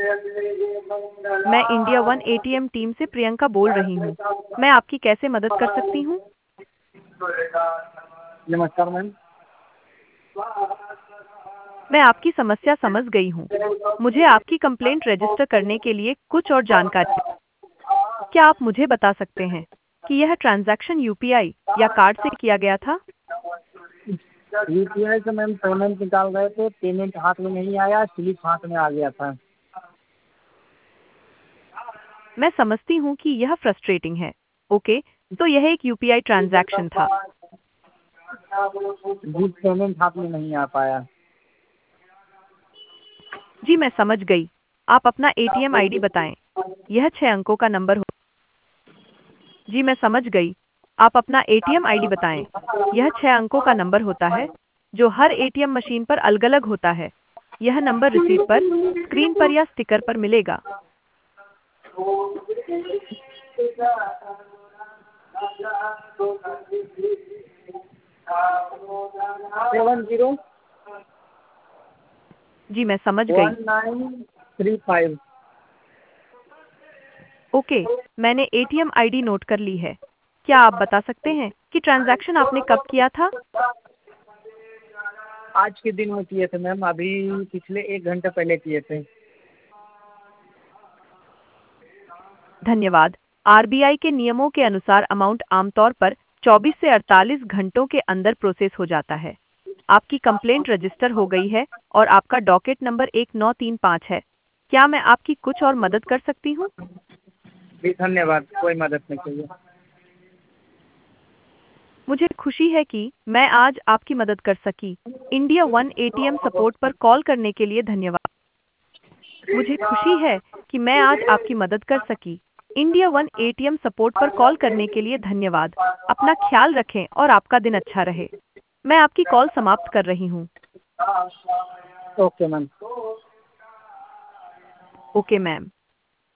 मैं India one ATM team से प्रियंका बोल रही हूँ। मैं आपकी कैसे मदद कर सकती हूँ? नमस्कार मैम। मैं आपकी समस्या समझ गई हूँ। मुझे आपकी कंप्लेंट रजिस्टर करने के लिए कुछ और जानकारी। क्या आप मुझे बता सकते हैं कि यह ट्रांजैक्शन यूपीआई या कार्ड से किया गया था? यूपीआई से मैम पेमेंट निकाल रहे थे, पेमेंट हाथ में नहीं आया, स्लिप हाथ में आ गया था। मैं समझती हूँ कि यह फ्रस्ट्रेटिंग है। ओके, तो यह एक यूपीआई ट्रांजैक्शन था। जी, पेमेंट हाथ में नहीं आ पाया। जी, मैं समझ गई। आप अपना एटीएम आईडी बताएं। यह 6 अंकों का नंबर हो। जी, मैं समझ गई। आप अपना एटीएम आईडी बताएं। यह 6 अंकों का नंबर होता है, जो हर एटीएम मशीन पर अलग-अलग होता है। यह नंबर रिसीट पर, स्क्रीन पर या स्टिकर पर मिलेगा। 70 जी, मैं समझ गई। 1935। ओके, मैंने एटीएम आईडी नोट कर ली है। क्या आप बता सकते हैं कि ट्रांजैक्शन आपने कब किया था? आज के दिन में किए थे मैम, अभी पिछले 1 घंटे पहले किए थे। धन्यवाद। आरबीआई के नियमों के अनुसार अमाउंट आमतौर पर 24 से 48 घंटों के अंदर प्रोसेस हो जाता है। आपकी कंप्लेंट रजिस्टर हो गई है और आपका डॉकेट नंबर 1935 है। क्या मैं आपकी कुछ और मदद कर सकती हूँ? जी धन्यवाद, कोई मदद नहीं चाहिए। मुझे खुशी है कि मैं आज आपकी मदद कर सकी। इंडिया वन एटीएम सपोर्ट पर कॉल करने के लिए धन्यवाद। मुझे खुशी है कि मैं आज आपकी मदद कर सकी। इंडिया वन एटीएम सपोर्ट पर कॉल करने के लिए धन्यवाद। अपना ख्याल रखें और आपका दिन अच्छा रहे। मैं आपकी कॉल समाप्त कर रही हूँ। Okay ma'am. Okay ma'am.